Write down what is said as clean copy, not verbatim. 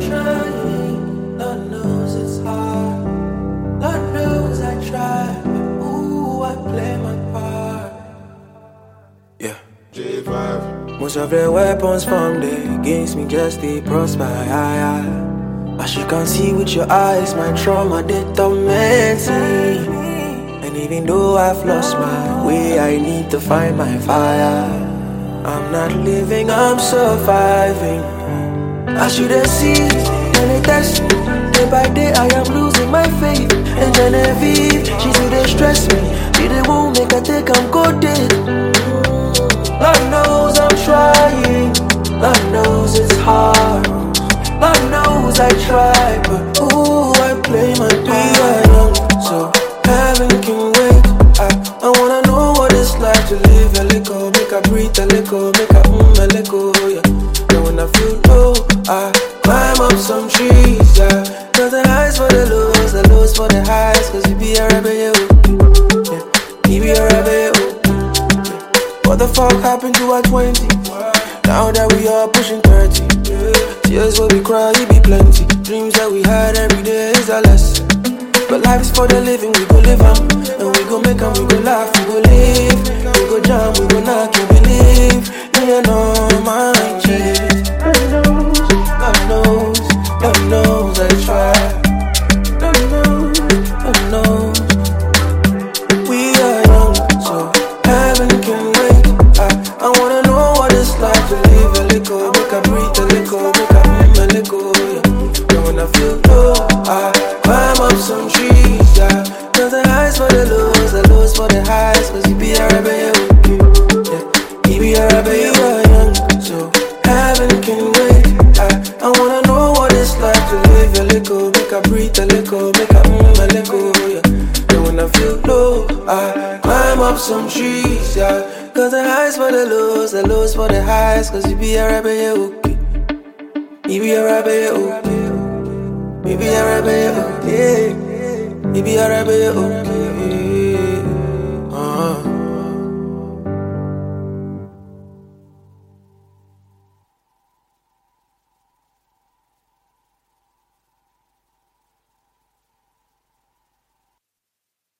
trying, Lord knows it's hard. Lord knows I try, but ooh, I play my part. Yeah. J5. Most of their weapons formed against me just they prosper. As you can see with your eyes, my trauma they torment me. And even though I've lost my way, I need to find my fire. I'm not living, I'm surviving. As you they see, when they test me, day by day I am losing my faith. And Genevieve, she do they stress me. She they won't make a take, I'm coded. Lord knows I'm trying. Lord knows it's hard. Lord knows I try, but ooh, I play my part. So heaven can wait. I wanna know what it's like to live a little, make a breathe a little, make a a little, yeah. And when I feel low, I climb up some trees, yeah. Cause the highs for the lows for the highs. Cause you be a rebel, yeah. You be a rebel, yeah. What the fuck happened to our 20? Now that we are pushing 30, yeah. Tears where we cry, it be plenty. Dreams that we had every day is a lesson. But life is for the living, we go live them. And we go make them, we go laugh, we go live. We go jam, we go knock, you believe. Me and all my kids. God knows, God knows I try. God knows, God knows. We are young, so heaven can wait. I wanna know what it's like to live a little. Make a breathe a little, make a little, yeah. And when I feel low, I climb up some trees, yeah. Cause the highs for the lows for the highs. Cause you be a rebel, yeah. You be a rebel, you are young, so heaven can wait. I wanna know what it's like to live a little. Make a breathe a little, make a little, yeah. And when I feel low, I climb up some trees, yeah. Cause the highs for the lows for the highs. Cause you be a rebel, okay. You be a rebel, okay. You be a rebel, okay. You be a rebel, okay.